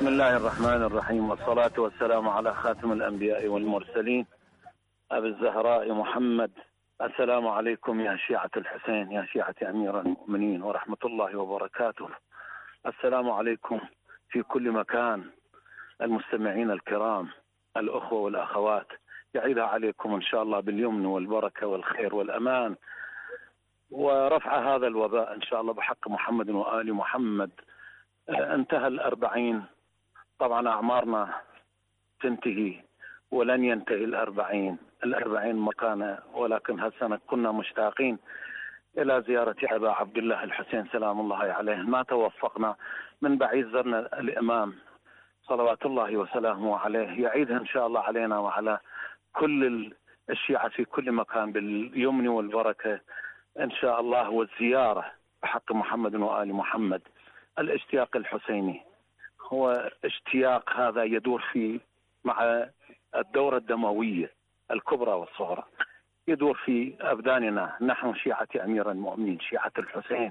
بسم الله الرحمن الرحيم، والصلاة والسلام على خاتم الأنبياء والمرسلين أبي الزهراء محمد. السلام عليكم يا شيعة الحسين، يا شيعة أمير المؤمنين، ورحمة الله وبركاته. السلام عليكم في كل مكان المستمعين الكرام، الأخوة والأخوات، يعيدها عليكم إن شاء الله باليمن والبركة والخير والأمان ورفع هذا الوباء إن شاء الله بحق محمد وآل محمد. انتهى 40، طبعا أعمارنا تنتهي ولن ينتهي 40 مكانة، ولكن هالسنة كنا مشتاقين إلى زيارة أبا عبد الله الحسين سلام الله عليه، ما توفقنا. من بعيد زرنا الإمام صلوات الله وسلامه عليه، يعيدها إن شاء الله علينا وعلى كل الشيعة في كل مكان باليمن والبركة إن شاء الله، والزيارة بحق محمد وآل محمد. الاشتياق الحسيني هو اشتياق هذا يدور في مع الدورة الدموية الكبرى والصغرى، يدور في أبداننا نحن شيعة أمير المؤمنين، شيعة الحسين.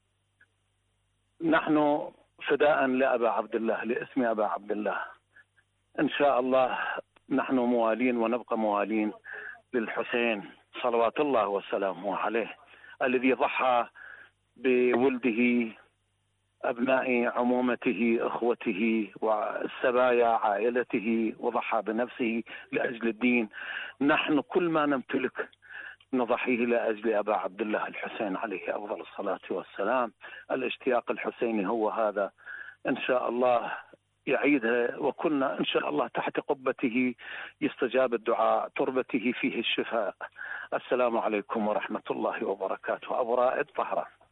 نحن فداء لأبا عبد الله، لاسم أبا عبد الله إن شاء الله. نحن موالين ونبقى موالين للحسين صلوات الله وسلامه عليه، الذي ضحى بولده، أبناء عمومته، أخوته والسبايا عائلته، وضحى بنفسه لأجل الدين. نحن كل ما نمتلك نضحيه لأجل أبا عبد الله الحسين عليه أفضل الصلاة والسلام. الاشتياق الحسيني هو هذا إن شاء الله، يعيدها وكنا إن شاء الله تحت قبته يستجاب الدعاء، تربته فيه الشفاء. السلام عليكم ورحمة الله وبركاته. أبو رائد طهران.